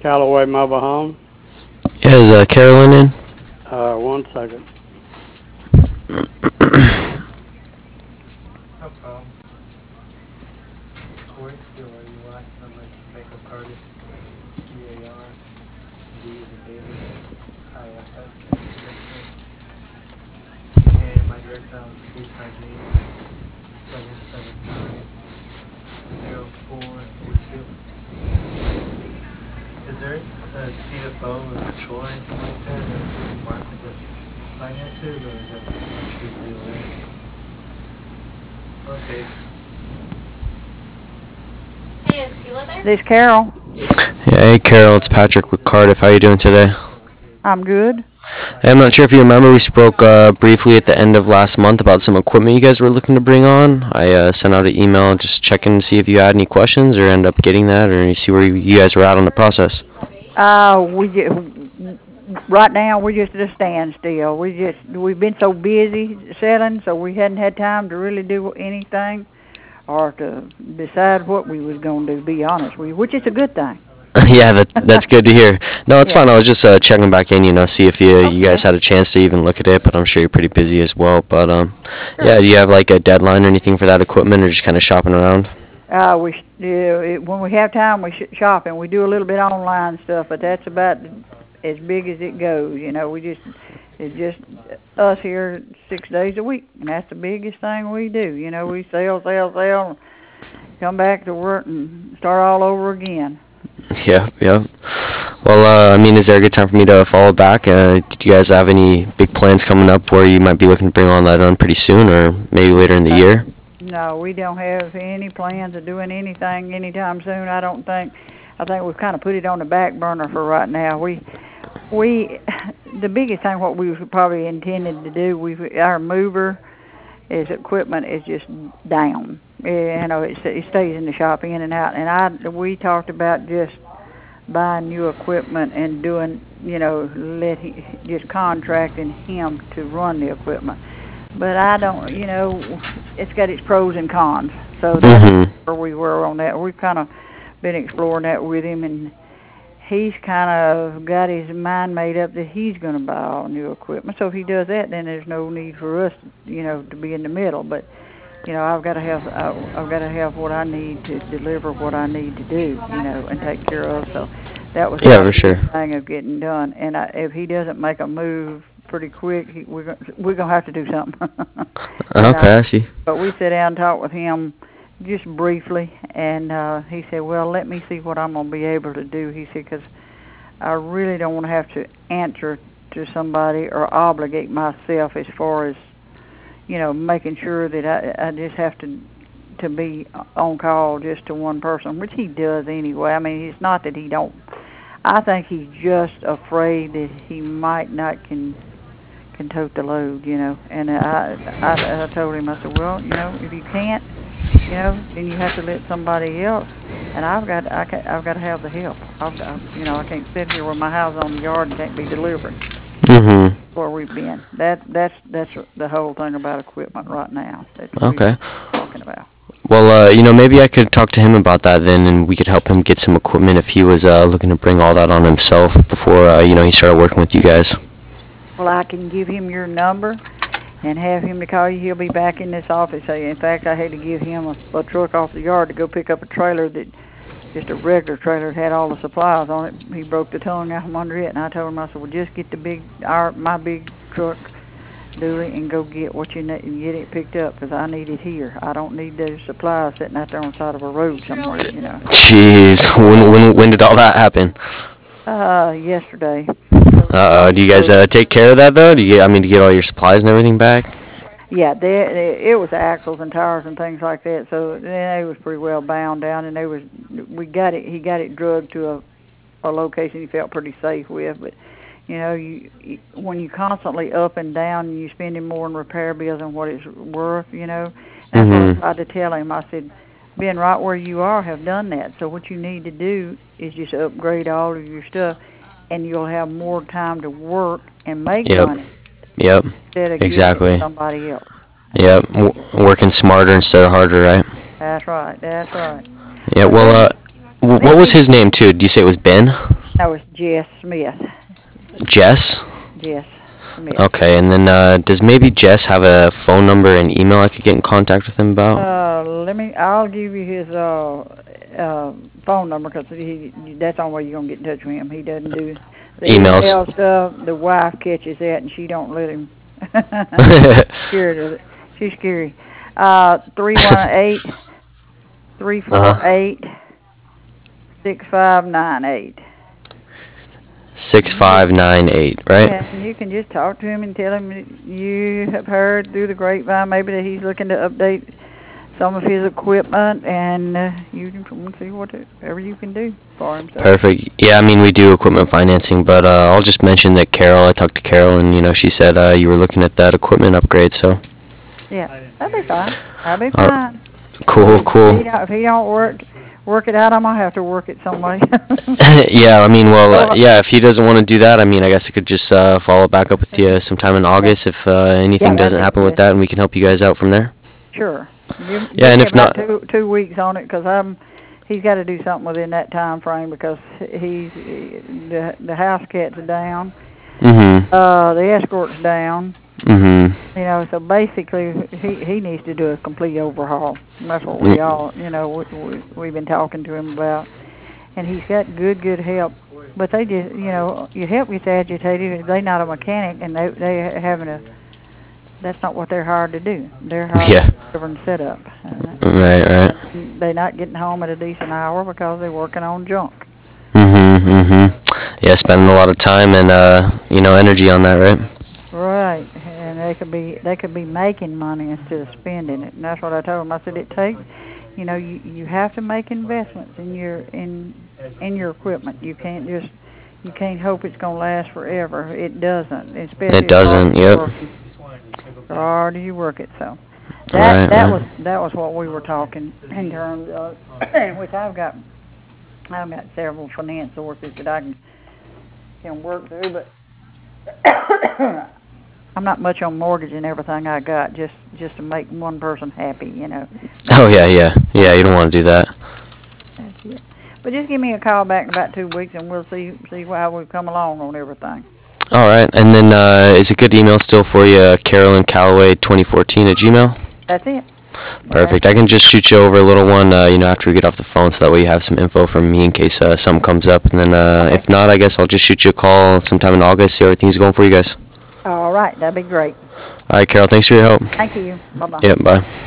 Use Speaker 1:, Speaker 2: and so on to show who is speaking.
Speaker 1: Callaway Mobile Home.
Speaker 2: Yeah, is Carolyn in?
Speaker 1: 1 second.
Speaker 3: No problem. Corey, C-O-R-E-Y, number Bank of Cardiff, C-A-R, D as in David, I-F-F as in Victor, and my direct dial is 858-779-0482. Is there a CFO or control or anything like that, or Mark with the finances, or is that pretty much his deal there? Okay.
Speaker 4: Hey, is Sheila there?
Speaker 5: This Carol.
Speaker 2: Yeah, hey Carol, it's Patrick with Cardiff. How you doing today?
Speaker 5: I'm good.
Speaker 2: Hey, I'm not sure if you remember, we spoke briefly at the end of last month about some equipment you guys were looking to bring on. I sent out an email just checking to see if you had any questions or end up getting that, or see where you guys were at on the process.
Speaker 5: Right now we're just at a standstill. We've been so busy selling, so we hadn't had time to really do anything or to decide what we was going to do, to be honest with you, which is a good thing.
Speaker 2: Yeah, that's good to hear. No, it's
Speaker 5: Yeah.
Speaker 2: fine. I was just checking back in, see if you guys had a chance to even look at it, but I'm sure you're pretty busy as well. But yeah, do you have like a deadline or anything for that equipment, or just kind of shopping around?
Speaker 5: When we have time, we shop, and we do a little bit of online stuff, but that's about as big as it goes. It's just us here 6 days a week, and that's the biggest thing we do. We sell, and come back to work and start all over again.
Speaker 2: Yeah. Well, is there a good time for me to follow back? Do you guys have any big plans coming up where you might be looking to bring all that on pretty soon, or maybe later in the year?
Speaker 5: No, we don't have any plans of doing anything anytime soon. I don't think. I think we've kind of put it on the back burner for right now. The biggest thing what we probably intended to do, our mover, equipment is just down. It stays in the shop in and out. And we talked about just buying new equipment and doing, just contracting him to run the equipment. But I don't, it's got its pros and cons. So that's where we were on that. We've kind of been exploring that with him, and he's kind of got his mind made up that he's going to buy all new equipment. So if he does that, then there's no need for us, to be in the middle. But I've got to have what I need to deliver what I need to do, and take care of. So that was the thing of getting done. And if he doesn't make a move pretty quick, we're gonna have to do something.
Speaker 2: Okay, I see.
Speaker 5: But we sat down and talked with him just briefly, and he said, "Well, let me see what I'm gonna be able to do." He said, "Because I really don't want to have to answer to somebody or obligate myself as far as making sure that I just have to be on call just to one person," which he does anyway. It's not that he don't. I think he's just afraid that he might not can tote the load, And I told him, I said, well, if you can't, then you have to let somebody else. And I've got to have the help. I can't sit here with my house on the yard and can't be delivered. Where we've been. That's the whole thing about equipment right now. That's what we're talking about.
Speaker 2: Well, maybe I could talk to him about that then, and we could help him get some equipment if he was looking to bring all that on himself before, he started working with you guys.
Speaker 5: Well, I can give him your number and have him to call you. He'll be back in this office. In fact, I had to give him a truck off the yard to go pick up a trailer just a regular trailer that had all the supplies on it. He broke the tongue out from under it, and I told him, I said, well, just get my big truck, Dooley, and go get what you need and get it picked up, because I need it here. I don't need those supplies sitting out there on the side of a road somewhere,
Speaker 2: Jeez, when did all that happen?
Speaker 5: Yesterday.
Speaker 2: Do you guys take care of that, though? To get all your supplies and everything back?
Speaker 5: Yeah, it was axles and tires and things like that. So they was pretty well bound down, and he got it drugged to a location he felt pretty safe with. But when you constantly up and down, and you spending more on repair bills than what it's worth. That's what I tried to tell him. I said, being right where you are, have done that. So what you need to do is just upgrade all of your stuff, and you'll have more time to work and make money.
Speaker 2: Yep.
Speaker 5: Instead of giving it to somebody else.
Speaker 2: Yep. Working smarter instead of harder, right?
Speaker 5: That's right.
Speaker 2: Yeah. Well, what was his name too? Did you say it was Ben?
Speaker 5: No, it's Jess Smith.
Speaker 2: Jess?
Speaker 5: Jess Smith.
Speaker 2: Okay, and then does maybe Jess have a phone number and email I could get in contact with him about?
Speaker 5: I'll give you his phone number because that's the only way you're gonna get in touch with him. He doesn't do the
Speaker 2: Emails.
Speaker 5: email stuff. The wife catches that and she don't let him. Scared of it. She's scary. 318-348-6598.
Speaker 2: 6598, right?
Speaker 5: Yeah, and you can just talk to him and tell him that you have heard through the grapevine maybe that he's looking to update some of his equipment, and you can see whatever you can do for him. So.
Speaker 2: Perfect. Yeah, I mean, we do equipment financing, but I'll just mention that I talked to Carol, and, she said you were looking at that equipment upgrade, so.
Speaker 5: Yeah, that'd be fine. That'd be fine.
Speaker 2: Cool.
Speaker 5: If he don't work it out, I'm going to have to work it some way.
Speaker 2: Yeah, I mean, if he doesn't want to do that, I mean, I guess I could just follow back up with you sometime in August if anything doesn't happen with that, and we can help you guys out from there.
Speaker 5: Sure.
Speaker 2: Yeah, and if not,
Speaker 5: 2 weeks on it because he's got to do something within that time frame because the house cat's down, the escort's down. So basically he needs to do a complete overhaul. That's what we all we've been talking to him about, and he's got good help. But they just your help gets agitated. They're not a mechanic, and they having a. That's not what they're hired to do. They're hired to govern setup.
Speaker 2: Right.
Speaker 5: They're not getting home at a decent hour because they're working on junk.
Speaker 2: Yeah, spending a lot of time and energy on that, right?
Speaker 5: Right, and they could be making money instead of spending it. And that's what I told them. I said it takes, you have to make investments in your equipment. You can't hope it's gonna last forever. It doesn't. Especially
Speaker 2: it doesn't. Yep.
Speaker 5: The harder you work it, so that was what we were talking in terms of, which I've got several finance sources that I can work through, but I'm not much on mortgage and everything I got just to make one person happy,
Speaker 2: Oh yeah. You don't want to do that.
Speaker 5: That's it. But just give me a call back in about 2 weeks and we'll see how we've come along on everything.
Speaker 2: All right, and then is a good email still for you, Carolyn Calloway 2014 at Gmail?
Speaker 5: That's it.
Speaker 2: Perfect. I can just shoot you over a little one, after we get off the phone, so that way you have some info from me in case something comes up. And then if not, I guess I'll just shoot you a call sometime in August, see how everything's going for you guys.
Speaker 5: All right, that'd be great.
Speaker 2: All right, Carol, thanks for your help.
Speaker 5: Thank you. Bye-bye.
Speaker 2: Yep, bye.